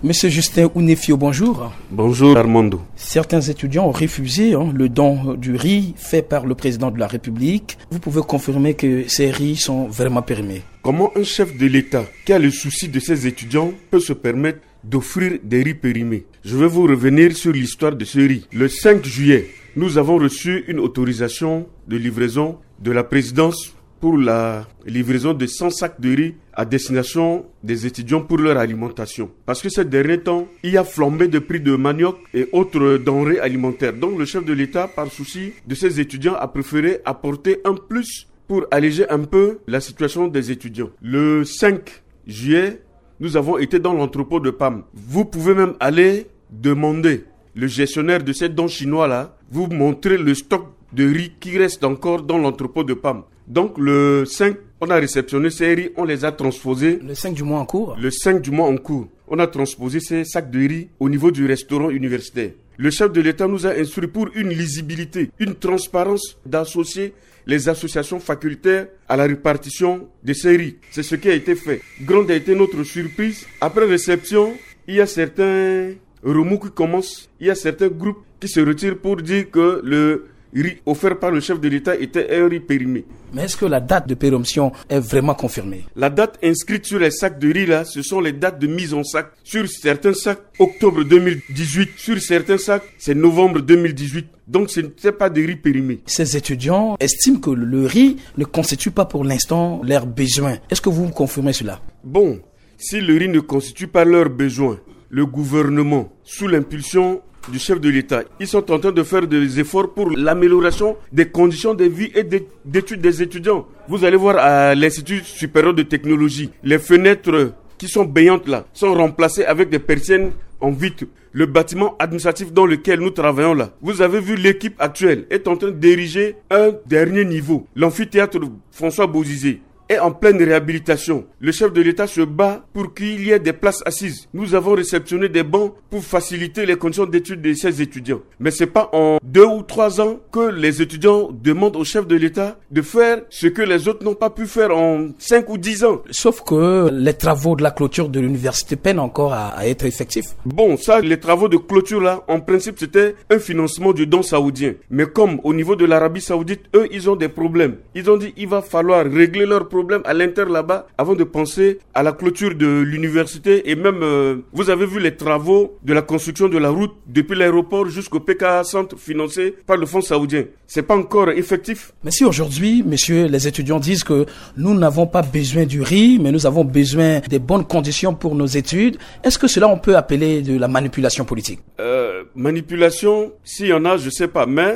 Monsieur Justin Ounefio, bonjour. Bonjour Armando. Certains étudiants ont refusé le don du riz fait par le président de la République. Vous pouvez confirmer que ces riz sont vraiment périmés? Comment un chef de l'État qui a le souci de ses étudiants peut se permettre d'offrir des riz périmés? Je vais vous revenir sur l'histoire de ce riz. Le 5 juillet, nous avons reçu une autorisation de livraison de la présidence pour la livraison de 100 sacs de riz à destination des étudiants pour leur alimentation. Parce que ces derniers temps, il y a flambé de prix de manioc et autres denrées alimentaires. Donc le chef de l'État, par souci de ses étudiants, a préféré apporter un plus pour alléger un peu la situation des étudiants. Le 5 juillet, nous avons été dans l'entrepôt de PAM. Vous pouvez même aller demander le gestionnaire de ces dons chinois-là, vous montrer le stock de riz qui reste encore dans l'entrepôt de PAM. Donc le 5, on a réceptionné ces riz, on les a transposés. Le 5 du mois en cours? Le 5 du mois en cours. On a transposé ces sacs de riz au niveau du restaurant universitaire. Le chef de l'État nous a instruit pour une lisibilité, une transparence d'associer les associations facultaires à la répartition de ces riz. C'est ce qui a été fait. Grande a été notre surprise. Après réception, il y a certains remous qui commencent. Il y a certains groupes qui se retirent pour dire que le riz offert par le chef de l'État était un riz périmé. Mais est-ce que la date de péremption est vraiment confirmée? La date inscrite sur les sacs de riz là, ce sont les dates de mise en sac. Sur certains sacs, octobre 2018. Sur certains sacs, c'est novembre 2018. Donc ce n'est pas de riz périmé. Ces étudiants estiment que le riz ne constitue pas pour l'instant leurs besoins. Est-ce que vous confirmez cela? Bon, si le riz ne constitue pas leurs besoins, le gouvernement, sous l'impulsion du chef de l'État, ils sont en train de faire des efforts pour l'amélioration des conditions de vie et d'études des étudiants. Vous allez voir à l'Institut supérieur de technologie, les fenêtres qui sont béantes là, sont remplacées avec des persiennes en vitre. Le bâtiment administratif dans lequel nous travaillons là, vous avez vu l'équipe actuelle est en train d'ériger un dernier niveau. L'amphithéâtre François Bozizé est en pleine réhabilitation. Le chef de l'État se bat pour qu'il y ait des places assises. Nous avons réceptionné des bancs pour faciliter les conditions d'études de ces étudiants. Mais c'est pas en 2 ou 3 ans que les étudiants demandent au chef de l'État de faire ce que les autres n'ont pas pu faire en 5 ou 10 ans. Sauf que les travaux de la clôture de l'université peinent encore à être effectifs. Bon, ça, les travaux de clôture là, en principe, c'était un financement du don saoudien. Mais comme au niveau de l'Arabie Saoudite, eux, ils ont des problèmes. Ils ont dit, il va falloir régler leurs problèmes à l'intérieur là-bas avant de penser à la clôture de l'université et même vous avez vu les travaux de la construction de la route depuis l'aéroport jusqu'au PK Centre financé par le fonds saoudien. C'est pas encore effectif. Mais si aujourd'hui, messieurs, les étudiants disent que nous n'avons pas besoin du riz, mais nous avons besoin des bonnes conditions pour nos études, est-ce que cela on peut appeler de la manipulation politique? Manipulation, s'il y en a, je sais pas, mais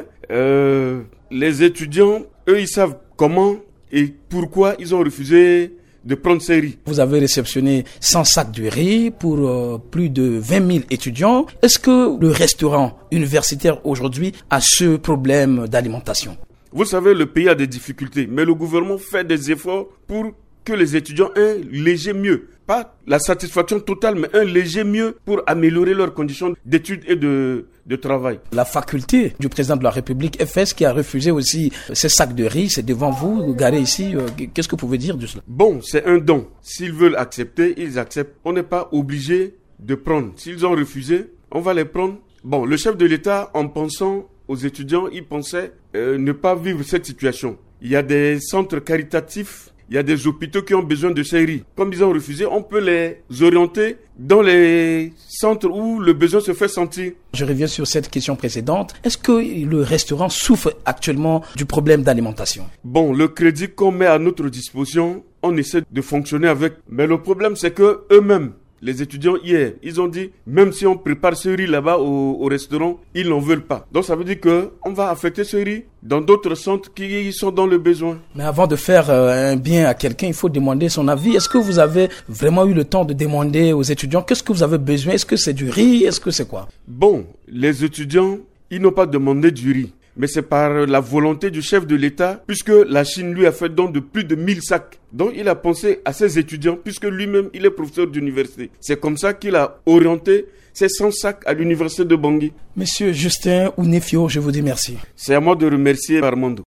les étudiants, eux, ils savent comment et pourquoi ils ont refusé de prendre ces riz. Vous avez réceptionné 100 sacs de riz pour plus de 20 000 étudiants. Est-ce que le restaurant universitaire aujourd'hui a ce problème d'alimentation? Vous savez, le pays a des difficultés, mais le gouvernement fait des efforts pour que les étudiants aient un léger mieux. Pas la satisfaction totale, mais un léger mieux pour améliorer leurs conditions d'études et de travail. La faculté du président de la République, FS, qui a refusé aussi ces sacs de riz, c'est devant vous, garé ici. Qu'est-ce que vous pouvez dire de cela? Bon, c'est un don. S'ils veulent accepter, ils acceptent. On n'est pas obligé de prendre. S'ils ont refusé, on va les prendre. Bon, le chef de l'État, en pensant aux étudiants, il pensait ne pas vivre cette situation. Il y a des centres caritatifs. Il y a des hôpitaux qui ont besoin de ces riz. Comme ils ont refusé, on peut les orienter dans les centres où le besoin se fait sentir. Je reviens sur cette question précédente. Est-ce que le restaurant souffre actuellement du problème d'alimentation? Bon, le crédit qu'on met à notre disposition, on essaie de fonctionner avec. Mais le problème, c'est que eux-mêmes, les étudiants hier, ils ont dit, même si on prépare ce riz là-bas au restaurant, ils n'en veulent pas. Donc ça veut dire qu'on va affecter ce riz dans d'autres centres qui sont dans le besoin. Mais avant de faire un bien à quelqu'un, il faut demander son avis. Est-ce que vous avez vraiment eu le temps de demander aux étudiants qu'est-ce que vous avez besoin? Est-ce que c'est du riz? Est-ce que c'est quoi? Bon, les étudiants, ils n'ont pas demandé du riz. Mais c'est par la volonté du chef de l'État, puisque la Chine lui a fait don de plus de 1000 sacs. Donc il a pensé à ses étudiants, puisque lui-même il est professeur d'université. C'est comme ça qu'il a orienté ces 100 sacs à l'université de Bangui. Monsieur Justin Ounefio, je vous dis merci. C'est à moi de remercier Armando.